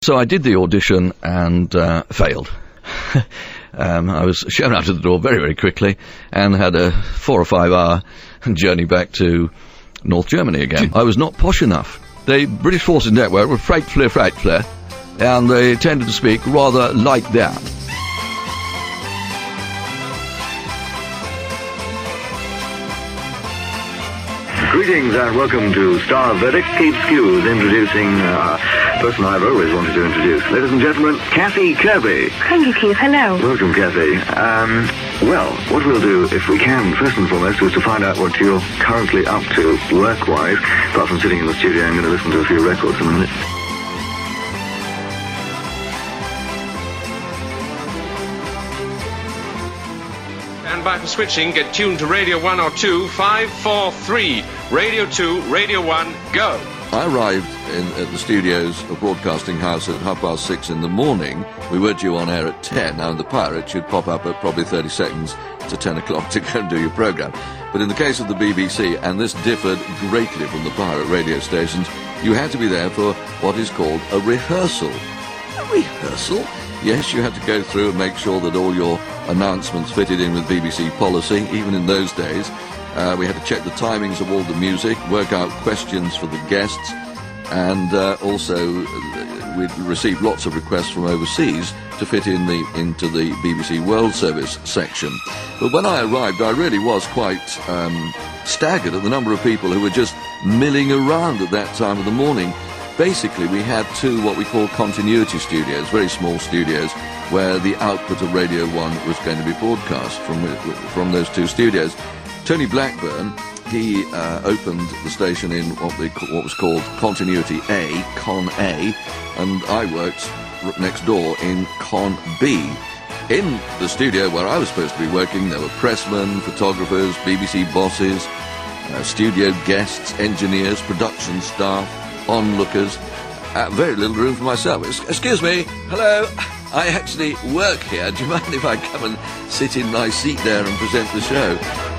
So I did the audition and failed. I was shown out of the door very, very quickly and had a 4 or 5 hour journey back to North Germany again. I was not posh enough. The British Forces Network were frightfully, and they tended to speak rather like that. Greetings and welcome to Star Verdict. Keith Skews introducing a person I've always wanted to introduce. Ladies and gentlemen, Kathy Kirby. Thank you, Keith. Hello. Welcome, Kathy. Well, what we'll do, if we can, first and foremost, is to find out what you're currently up to, work-wise. Apart from sitting in the studio, I'm going to listen to a few records in a minute. Stand by for switching. Get tuned to Radio 1 or 2, 5, 4, 3. Radio 2, Radio 1, go. I arrived at the studios of Broadcasting House at 6:30 in the morning. We were due on air at 10. Now, the pirate should pop up at probably 30 seconds to 10 o'clock to go and do your programme. But in the case of the BBC, and this differed greatly from the pirate radio stations, you had to be there for what is called a rehearsal. A rehearsal? Yes, you had to go through and make sure that all your announcements fitted in with BBC policy, even in those days. We had to check the timings of all the music, work out questions for the guests, and also we'd received lots of requests from overseas to fit into the BBC World Service section. But when I arrived, I really was quite staggered at the number of people who were just milling around at that time of the morning. Basically, we had 2 what we call continuity studios, very small studios, where the output of Radio 1 was going to be broadcast from those 2 studios. Tony Blackburn, he opened the station in what was called Continuity A, Con A, and I worked next door in Con B. In the studio where I was supposed to be working, there were pressmen, photographers, BBC bosses, studio guests, engineers, production staff, onlookers. Very little room for myself. Excuse me, hello, I actually work here. Do you mind if I come and sit in my seat there and present the show?